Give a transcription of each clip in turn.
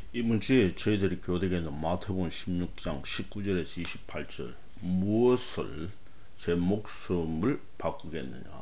이번 주에 저희들이 교대에 있는 마태복음 16장 19절에서 28절 무엇을 제 목숨을 바꾸겠느냐.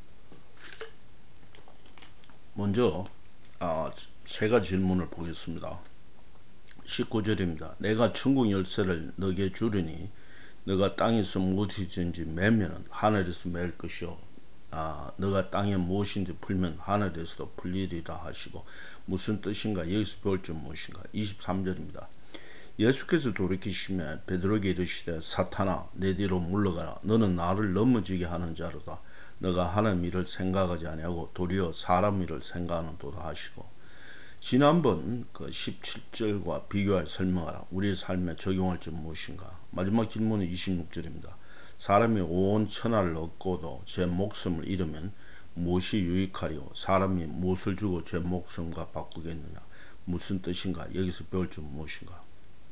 먼저 세 가지 질문을 보겠습니다. 19절입니다. 내가 천국 열쇠를 너에게 주리니 너가 땅에서 무엇이든지 매면 하늘에서 맬 것이요 너가 땅에 무엇인지 풀면 하늘에서도 풀리리라 하시고. 무슨 뜻인가? 여기서 배울 점 무엇인가? 23절입니다. 예수께서 돌이키시며 베드로에게 이르시되 사탄아 내 뒤로 물러가라. 너는 나를 넘어지게 하는 자로다. 너가 하나님 일을 생각하지 아니하고 도리어 사람 일을 생각하는도다 하시고. 지난번 그 17절과 비교하여 설명하라. 우리의 삶에 적용할 점 무엇인가? 마지막 질문은 26절입니다. 사람이 온 천하를 얻고도 제 목숨을 잃으면 무엇이 유익하리요? 사람이 무엇을 주고 제 목숨과 바꾸겠느냐? 무슨 뜻인가? 여기서 배울 점 무엇인가?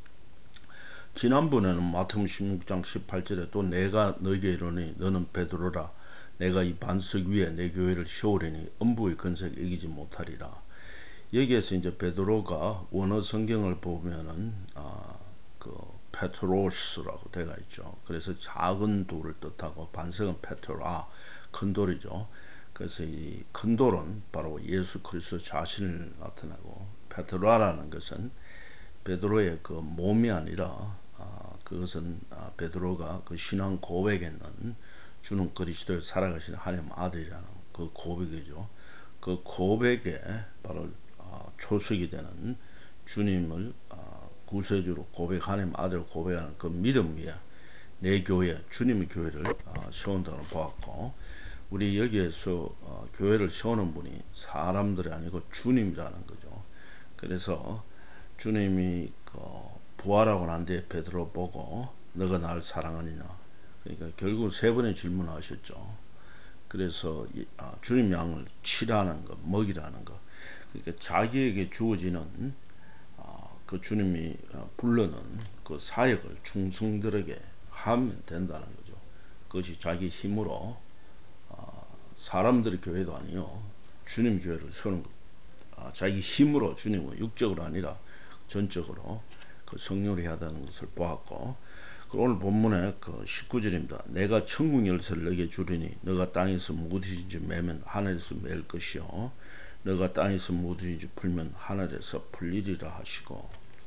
지난번에는 마태복음 16장 18절에 또 내가 너에게 이르니 너는 베드로라. 내가 이 반석 위에 내 교회를 세우리니 음부의 권세를 이기지 못하리라. 여기에서 이제 베드로가 원어 성경을 보면은 그 페트로스라고 되어 있죠. 그래서 작은 돌을 뜻하고 반석은 페트라, 큰 돌이죠. 그래서 이 큰 돌은 바로 예수 그리스도 자신을 나타내고, 페트라라는 것은 베드로의 그 몸이 아니라 그것은 베드로가 그 신앙 고백에는 주는 그리스도를 살아가신 하나님 아들이라는 그 고백이죠. 그 고백에 바로 초석이 되는 주님을 구세주로 고백하는 아들을 고백하는 그 믿음 위에 내 교회, 주님의 교회를 세운다고 보았고, 우리 여기에서 교회를 세우는 분이 사람들이 아니고 주님이라는 거죠. 그래서 주님이 부활하고 난 뒤에 베드로 보고 너가 나를 사랑하느냐. 그러니까 결국 세 번의 질문을 하셨죠. 그래서 주님 양을 치라는 것, 먹이라는 것. 그러니까 자기에게 주어지는 그 주님이 부르는 그 사역을 충성들에게 하면 된다는 거죠. 그것이 자기 힘으로 사람들의 교회도 아니요 주님 교회를 세우는 것. 자기 힘으로 주님은 육적으로 아니라 전적으로 그 성령을 해야 하는 것을 보았고, 오늘 본문의 그 19절입니다. 내가 천국 열쇠를 너에게 주리니 너가 땅에서 무엇이든지 매면 하늘에서 맬 것이요 너가 땅에서 무엇이든지 풀면 하늘에서 풀리리라 하시고.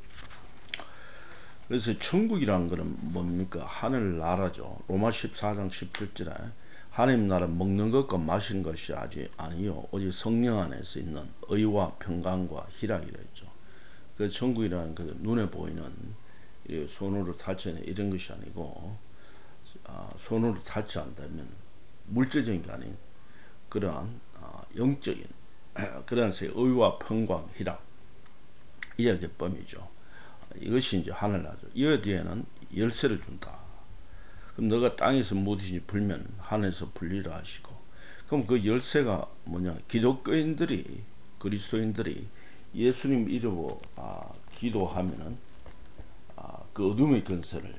그래서 천국이라는 것은 뭡니까? 하늘나라죠. 로마 14장 17절에 하나님 나라 먹는 것과 마시는 것이 아니요 오직 성령 안에서 있는 의와 평강과 희락이라 했죠. 그 천국이라는 그 눈에 보이는 손으로 닿지는 이런 것이 아니고 손으로 닿지 않다면 물질적인 게 아닌 그러한 영적인 그러한 의와 평강, 희락, 이의 개념이죠. 이것이 이제 하늘나라죠. 이에 뒤에는 열쇠를 준다. 그럼 너가 땅에서 무엇이든지 풀면 하늘에서 풀리라 하시고. 그럼 그 열쇠가 뭐냐? 기독교인들이, 그리스도인들이 예수님 이름으로 기도하면은 그 어둠의 권세를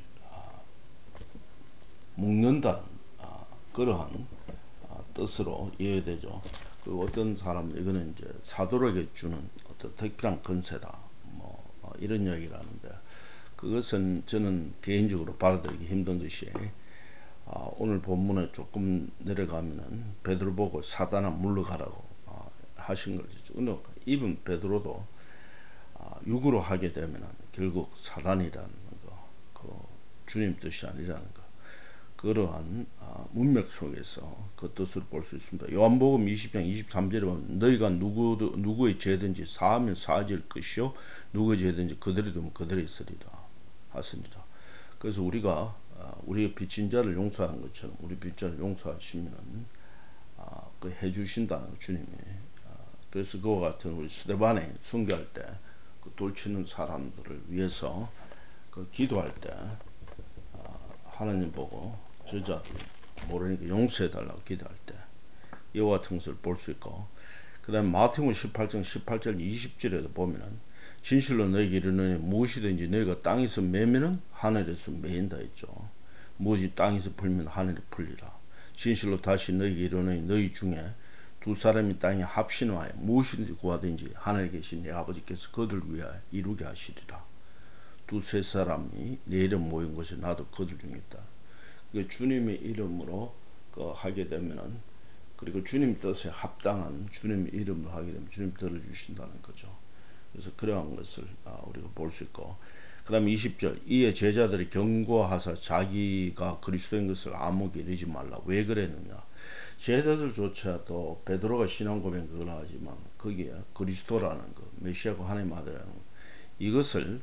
묶는다는 그러한 뜻으로 이해되죠. 그 어떤 사람은 이거는 이제 사도에게 주는 어떤 특별한 권세다, 뭐 이런 이야기를 하는데, 그것은 저는 개인적으로 받아들이기 힘든 것이 오늘 본문에 조금 내려가면은 베드로 보고 사단아 물러가라고 하신 거죠. 근데 이분 베드로도 육으로 하게 되면은 결국 사단이라는 거, 그 주님 뜻이 아니라는 거, 그러한 문맥 속에서 그 뜻을 볼 수 있습니다. 요한복음 20장 23절에 보면 너희가 누구의 죄든지 사하면 사하질 것이요 누구의 죄든지 그들이 두면 그들이 있으리라 하십니다. 그래서 우리가 우리의 빚진 자를 용서하는 것처럼 우리 빚자를 용서하시면은 그 해주신다는 주님이. 그래서 그와 같은 우리 스데반에 순교할 때 그 돌치는 사람들을 위해서 그 기도할 때 하나님 보고 저자들 모르니까 용서해달라고 기도할 때 이와 같은 것을 볼 수 있고, 그 다음에 마태복음 18장 18절 20절에도 보면은 진실로 너희에게 이르노니 무엇이든지 너희가 땅에서 매면은 하늘에서 매인다 했죠. 무엇이 땅에서 풀면 하늘에 풀리라. 진실로 다시 너희에게 이르노니 너희 중에 두 사람이 땅에 합신하여 무엇이든지 구하든지 하늘에 계신 내 아버지께서 그들 위하여 이루게 하시리라. 두세 사람이 내 이름 모인 것이 나도 그들 중에 있다. 그 주님의 이름으로 하게 되면은, 그리고 주님 뜻에 합당한 주님의 이름을 하게 되면 주님 들어주신다는 거죠. 그래서 그러한 것을 우리가 볼 수 있고, 그 다음에 20절 이에 제자들이 경고하사 자기가 그리스도인 것을 아무에게 이르지 말라. 왜 그랬느냐. 제자들조차도 베드로가 신앙 고백 그걸 하지만 거기에 그리스도라는 것, 메시아가 하나님의 아들이라는 것, 이것을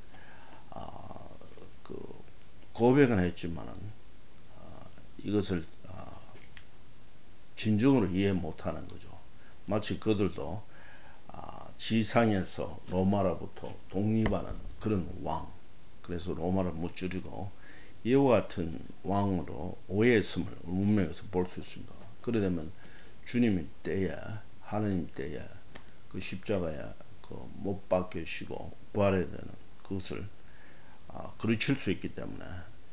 그 고백은 했지만은 이것을 진정으로 이해 못하는 거죠. 마치 그들도 지상에서 로마로부터 독립하는 그런 왕, 그래서 로마를 무찌르고 이와 같은 왕으로 오해했음을 문맥에서 볼 수 있습니다. 그러려면 주님의 때에, 하나님 때에 그 십자가에 못 박히시고 부활해야 되는 그것을 그르칠 수 있기 때문에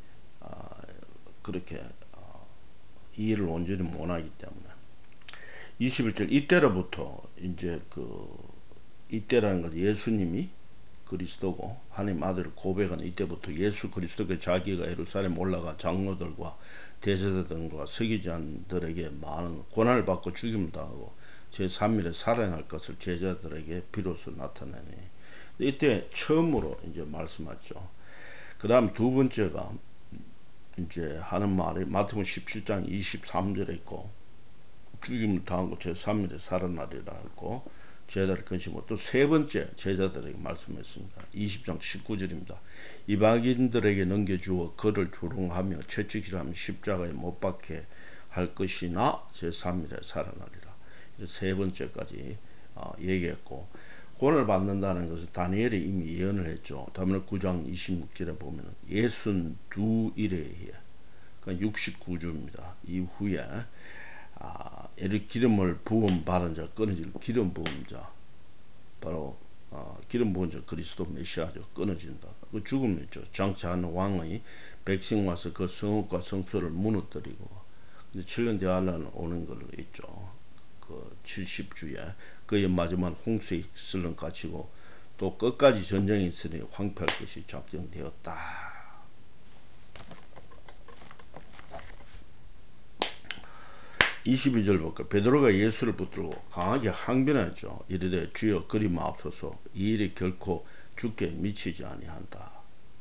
그렇게 이해를 온전히 못하기 때문에 21절 이때로부터 이제 이때라는 것 예수님이 그리스도고 하나님 아들을 고백한 이때부터 예수 그리스도가 자기가 예루살렘 올라가 장로들과 대제사장들과 서기관들에게 많은 고난을 받고 죽임을 당하고 제3일에 살아날 것을 제자들에게 비로소 나타내니 이때 처음으로 이제 말씀하죠. 그 다음 두 번째가 이제 하는 말이 마태복음 17장 23절에 있고 죽임을 당하고 제3일에 살아나리라 했고 제자를 근심하고 또 세 번째 제자들에게 말씀했습니다. 20장 19절입니다. 이방인들에게 넘겨주어 그를 조롱하며 채찍질하며 십자가에 못 박게 할 것이나 제3일에 살아나리라. 세 번째까지 얘기했고 고난을 받는다는 것은 다니엘이 이미 예언을 했죠. 다니엘 9장 26절에 보면 62일에 그러니까 69주입니다. 이후에 이를 기름을 부음 받은 자 끊어질 기름 부은 자 바로 기름 부은 자 그리스도 메시아죠. 끊어진다. 그 죽음이죠. 장차하는 왕의 백성 와서 그 성읍과 성소를 무너뜨리고 7년 대환란 오는 걸로 있죠. 그 70주에 그의 마지막 홍수의 슬렁 갇히고 또 끝까지 전쟁이 있으니 황폐할 것이 작정되었다. 22절 볼까. 베드로가 예수를 붙들고 강하게 항변하죠. 이르되 주여 그리 마옵소서 이 일이 결코 주께 미치지 아니한다.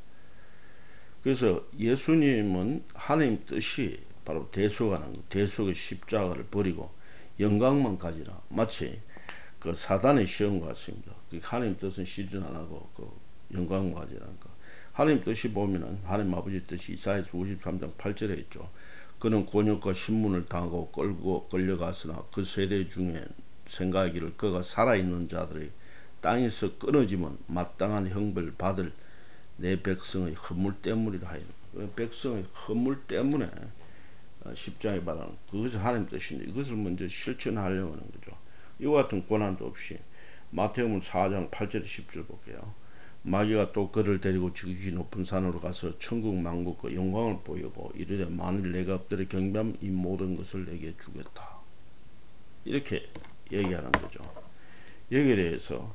그래서 예수님은 하나님 뜻이 바로 대속하는 대속의 십자가를 버리고 영광만 가지라. 마치 그 사단의 시험과 같습니다. 하나님 뜻은 실현 안 하고 영광만 가지라는 거. 하나님 뜻이 보면은 하나님 아버지 뜻이 이사야서 53장 8절에 있죠. 그는 곤욕과 신문을 당하고 끌려갔으나 그 세대 중에 생각하기를 그가 살아있는 자들이 땅에서 끊어지면 마땅한 형벌 받을 내 백성의 허물 때문이라 하였노라. 백성의 허물 때문에 십자가에 받아는 그것이 하나님 뜻인데 이것을 먼저 실천하려고 하는 거죠. 이와 같은 고난도 없이 마태복음 4장 8절 10절 볼게요. 마귀가 또 그를 데리고 지극히 높은 산으로 가서 천국 만국과 영광을 보이고 이르되 만일 내가 엎드려 경배하면 이 모든 것을 내게 주겠다. 이렇게 얘기하는 거죠. 여기에 대해서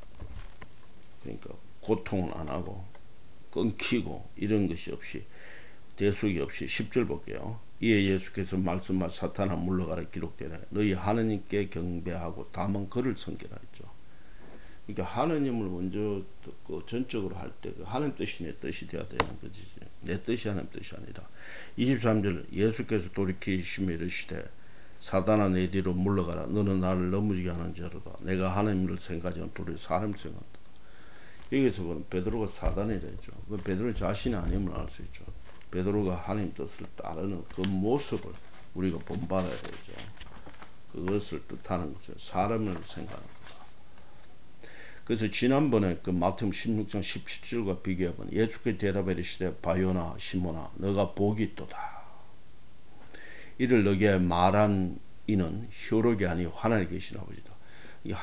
그러니까 고통은 안 하고 끊기고 이런 것이 없이 대속이 없이 10절 볼게요. 이에 예수께서 말씀하 사탄아 물러가라 기록되라. 너희 하느님께 경배하고 다만 그를 섬기라 했죠. 그러니까 하느님을 먼저 듣고 전적으로 할 때 하나님 뜻이 내 뜻이 되어야 되는 거지. 내 뜻이 하나님 뜻이 아니라. 23절 예수께서 돌이키시며 이르시되 사단아 내 뒤로 물러가라. 너는 나를 넘어지게 하는 자로다. 내가 하나님을 생각하지 않고 도리어 사람 생각한다. 여기서 보면 베드로가 사단이라 했죠. 베드로 자신이 아님을 알 수 있죠. 베드로가 하나님 뜻을 따르는 그 모습을 우리가 본받아야 되죠. 그것을 뜻하는 거죠. 사람을 생각하는 거다. 그래서 지난번에 그 마태복음 16장 17절과 비교해보면 예수께서 대답해 이르시되 바요나 시몬아 너가 복이 있도다. 이를 너게 말한 이는 혈육이 아니 하늘에 계신 아버지다. 이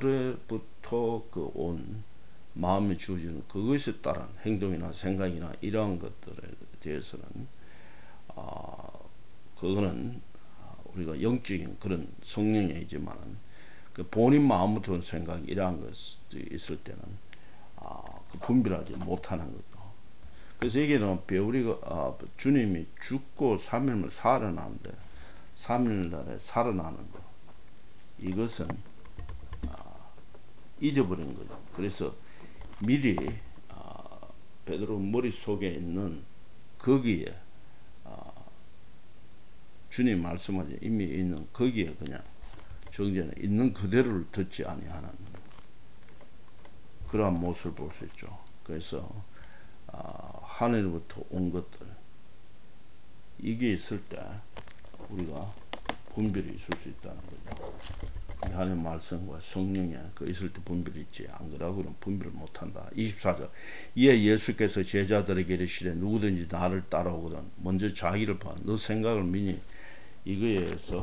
하늘에부터 온 마음에 주어지는 그것에 따른 행동이나 생각이나 이러한 것들에 대해서는 그거는 우리가 영적인 그런 성령이지만 그 본인 마음부터 온 생각 이러한 것이 있을 때는 그 분별하지 못하는 거죠. 그래서 여기는 베오리가 주님이 죽고 3일을 살아나는데 3일 날에 살아나는 것 이것은 잊어버린 거죠. 그래서 미리 베드로 머릿속에 있는 거기에 주님 말씀하지 이미 있는 거기에 그냥 정죄는 있는 그대로를 듣지 아니하는 그러한 모습을 볼 수 있죠. 그래서 하늘로부터 온 것들 이게 있을 때 우리가 분별이 있을 수 있다는 거죠. 하나님 말씀과 성령에 그 있을 때 분별이 있지 안 그러고는 분별을 못한다. 24절 이에 예수께서 제자들에게 이르시되 누구든지 나를 따라오거든 먼저 자기를 봐. 너 생각을 미니 이거에 의해서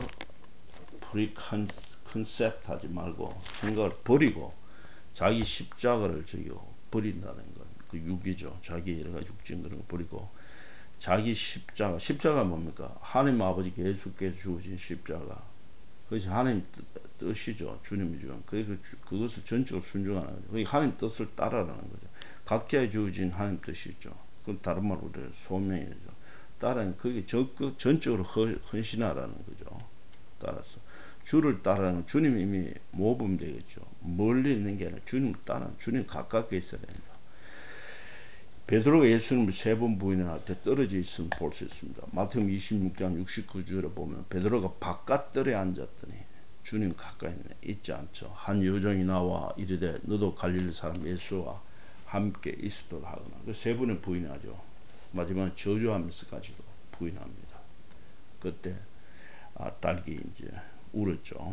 프리컨셉트 하지 말고 생각을 버리고 자기 십자가를 저기고 버린다는 건 그 육이죠. 자기 여러 가지 육진 그런 거 버리고 자기 십자가 뭡니까? 하나님 아버지 예수께서 주어진 십자가 그것이 하나님 뜻이죠. 주님이 주는 그것을 전적으로 순종하는 거죠. 그게 하나님 뜻을 따라라는 거죠. 각자의 주어진 하나님 뜻이 있죠. 그건 다른 말로 소명이죠. 따라는 그게 전적으로 헌신하라는 거죠. 따라서 주를 따르는 주님 이미 모범 되겠죠. 멀리 있는 게 아니라 주님을 따르는 주님 가깝게 있어야 됩니다. 베드로가 예수님을 3번 부인할 때 떨어져 있음을 볼 수 있습니다. 마태복음 26장 69절에 보면 베드로가 바깥들에 앉았더니 주님 가까이 있지 않죠. 한 여종이 나와 이르되 너도 갈릴리 사람 예수와 함께 있으도록 하거나 그 3번을 부인하죠. 마지막에 저주하면서까지도 부인합니다. 그때 딸기 이제 울었죠.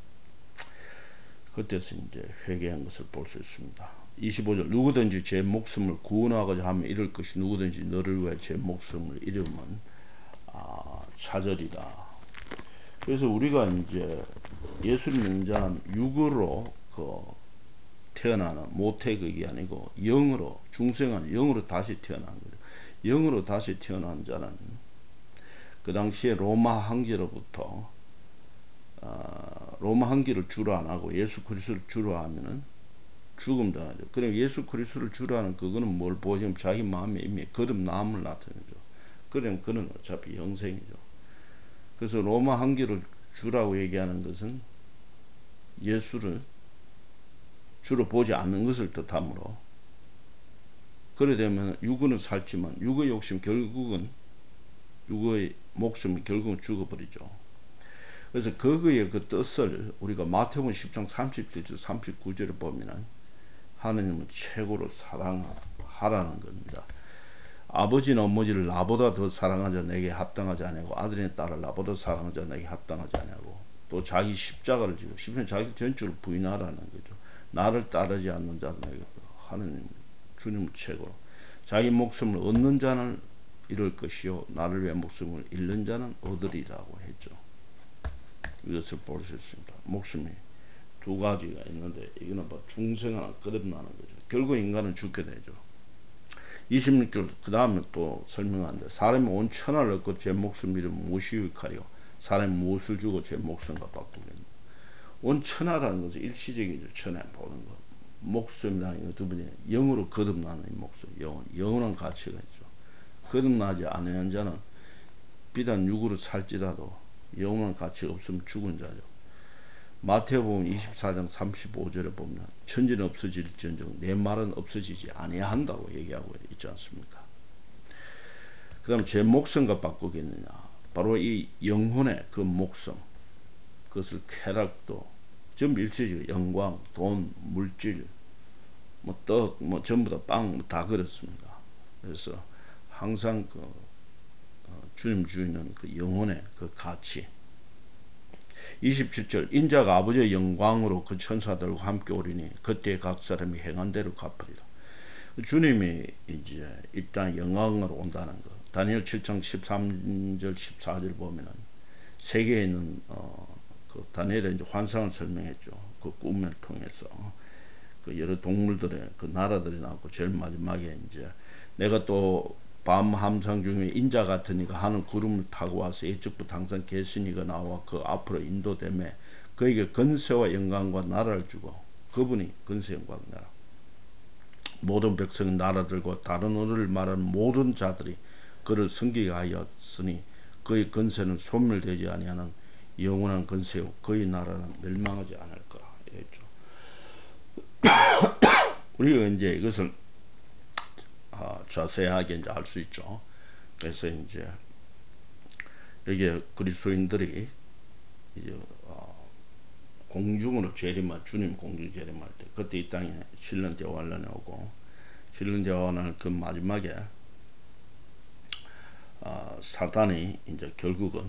그때서 이제 회개한 것을 볼 수 있습니다. 25절 누구든지 제 목숨을 구원하고자 하면 이럴 것이 누구든지 너를 위해 제 목숨을 잃으면 차절이다. 그래서 우리가 이제 예수님 인자는 육으로 태어나는 모태극이 아니고 영으로 중생한 영으로 다시 태어난 거죠. 영으로 다시 태어난 자는 그 당시에 로마 황제로부터 로마 황제를 주로 안 하고 예수 그리스도를 주로 하면은 죽음 당하죠. 그럼 예수 그리스도를 주로 하는 그거는 뭘 보여주면 자기 마음에 이미 거듭남을 나타내죠. 그럼 그는 어차피 영생이죠. 그래서 로마 황제를 주라고 얘기하는 것은 예수를 주로 보지 않는 것을 뜻하므로 그래 되면 육은 살지만 육의 욕심 결국은 육의 목숨이 결국은 죽어버리죠. 그래서 그거의 그 뜻을 우리가 마태복음 10장 37절 39절에 보면은 하느님은 최고로 사랑하라는 겁니다. 아버지는 어머니를 나보다 더 사랑하자 내게 합당하지 않냐고 아들인 딸을 나보다 사랑하자 내게 합당하지 않냐고 또 자기 십자가를 지고 십자가 자기 전적으로 부인하라는 거죠. 나를 따르지 않는 자는 내게 하느님 주님 최고로 자기 목숨을 얻는 자는 잃을 것이요 나를 위해 목숨을 잃는 자는 얻으리라고 했죠. 이것을 볼 수 있습니다. 목숨이 두 가지가 있는데 이거는 뭐 중생하나 거듭나는 거죠. 결국 인간은 죽게 되죠. 26절 그 다음에 또 설명하는데 사람이 온 천하를 얻고 제 목숨 잃으면 무엇이 유익하리요 사람이 무엇을 주고 제 목숨과 바꾸겠노. 온 천하라는 것은 일시적이죠. 천하 보는 것 목숨이라는 것 두 번째 영으로 거듭나는 목숨 영원한 가치가 있죠. 거듭나지 않은 자는 비단 육으로 살지라도 영원한 가치가 없으면 죽은 자죠. 마태복음 24장 35절에 보면 천지는 없어질지언정 내 말은 없어지지 아니한다고 얘기하고 있지 않습니까? 그 다음 제 목숨과 바꾸겠느냐 바로 이 영혼의 그 목숨 그것을 쾌락도 전부 일시적 영광 돈 물질 뭐 떡 뭐 전부 다 빵 다 그렇습니다. 그래서 항상 주님 주인은 그 영혼의 그 가치 27절 인자가 아버지의 영광으로 그 천사들과 함께 오리니 그때 각 사람이 행한 대로 갚으리라. 주님이 이제 일단 영광으로 온다는 거. 다니엘 7장 13절 14절 보면은 세계에 있는 그 다니엘의 이제 환상을 설명했죠. 그 꿈을 통해서 그 여러 동물들의 그 나라들이 나왔고 제일 마지막에 이제 내가 또 밤 함상 중에 인자 같은 이가 하늘 구름을 타고 와서 예측부터 항상 계신 이가 나와 그 앞으로 인도되매 그에게 건세와 영광과 나라를 주고 그분이 건세 영광 나라 모든 백성 나라들과 다른 언어를 말하는 모든 자들이 그를 섬기게 하였으니 그의 건세는 소멸되지 아니하는 영원한 건세요 그의 나라는 멸망하지 않을 거라 이랬죠. 우리가 이제 이것을 자세하게 이제 알 수 있죠. 그래서 이제 여기에 그리스도인들이 이제 공중으로 재림할 주님 공중 재림할 때 그때 이 땅에 신령 대환란이 오고 신령 대환란 그 마지막에 사탄이 이제 결국은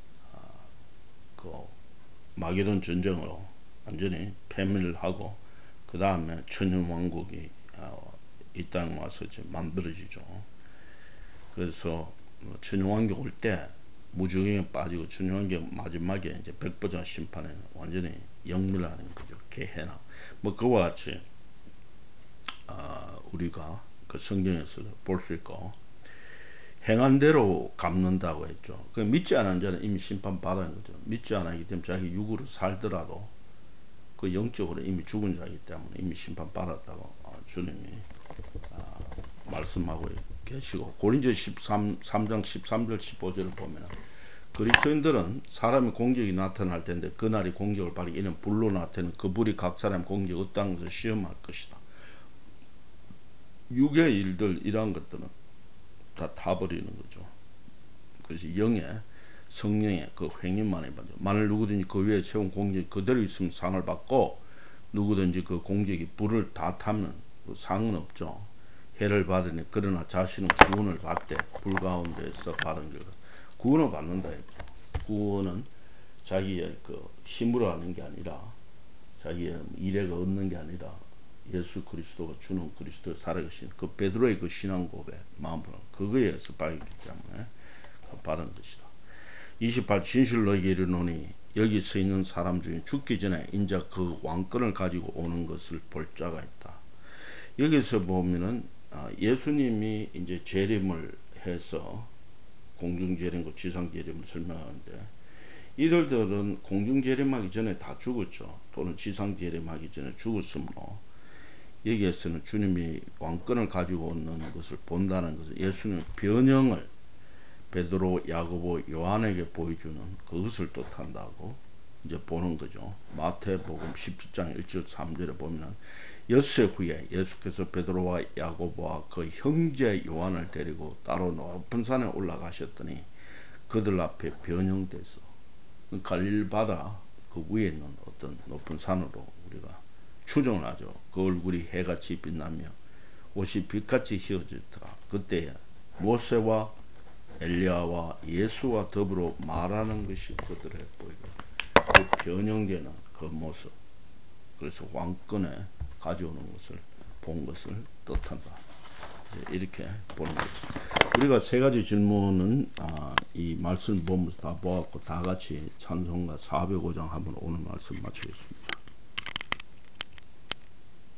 그 마게돈 전쟁으로 완전히 패밀을 하고 그 다음에 천년 왕국이 이 땅에 와서 이제 만들어지죠. 그래서 천년 왕국 올 때 무주경에 빠지고 천년 왕국 마지막에 이제 백보자 심판에 완전히 영멸하는 거죠. 개해나 뭐 그와 같이 우리가 그 성경에서 볼 수 있고 행한 대로 갚는다고 했죠. 그 믿지 않은 자는 이미 심판 받은 거죠. 믿지 않았기 때문에 자기 육으로 살더라도 그 영적으로 이미 죽은 자이기 때문에 이미 심판 받았다고 주님이 말씀하고 계시고 고린도서 3장 13절 15절을 보면 그리스도인들은 사람의 공격이 나타날 텐데 그날이 공격을 받기 이는 불로 나타내는 그 불이 각 사람 공격이 어떠한 것을 시험할 것이다. 육의 일들 이러한 것들은 다 타버리는 거죠. 그래서 영의 성령의 그 횡령만 해봐죠. 만일 누구든지 그 위에 세운 공격이 그대로 있으면 상을 받고 누구든지 그 공격이 불을 다 타면 그 상은 없죠. 해를 받으니 그러나 자신은 구원을 받되 불 가운데서 받은 결과 구원을 받는다 했죠. 구원은 자기의 그 힘으로 하는 게 아니라 자기의 일에가 얻는 게 아니라 예수 그리스도가 주는 그리스도의 살아계신 그 베드로의 그 신앙 고백 마음으로 그거에 의해서 받기 때문에 받은 것이다. 28 진실 너에게 이르노니 여기 서 있는 사람 중에 죽기 전에 인자 그 왕권을 가지고 오는 것을 볼 자가 있다. 여기서 보면은 예수님이 이제 재림을 해서 공중 재림과 지상 재림을 설명하는데 이들은 공중 재림하기 전에 다 죽었죠. 또는 지상 재림하기 전에 죽었으므로 여기에서는 주님이 왕권을 가지고 오는 것을 본다는 것은 예수님 변형을 베드로, 야고보, 요한에게 보여주는 그것을 뜻한다고 이제 보는 거죠. 마태복음 17장 1절 3절에 보면 엿새 후에 예수께서 베드로와 야고보와 그 형제 요한을 데리고 따로 높은 산에 올라가셨더니 그들 앞에 변형돼서 갈릴 바다 그 위에 있는 어떤 높은 산으로 우리가 추정을 하죠. 그 얼굴이 해같이 빛나며 옷이 빛같이 휘어지더라. 그때 모세와 엘리야와 예수와 더불어 말하는 것이 그들에 보이고 그 변형되는 그 모습 그래서 왕권에 가져오는 것을 본 것을 뜻한다. 이렇게 보는 거죠. 우리가 세 가지 질문은 이 말씀 보면서 다 보았고 다 같이 찬송가 405장 한번 오늘 말씀 마치겠습니다.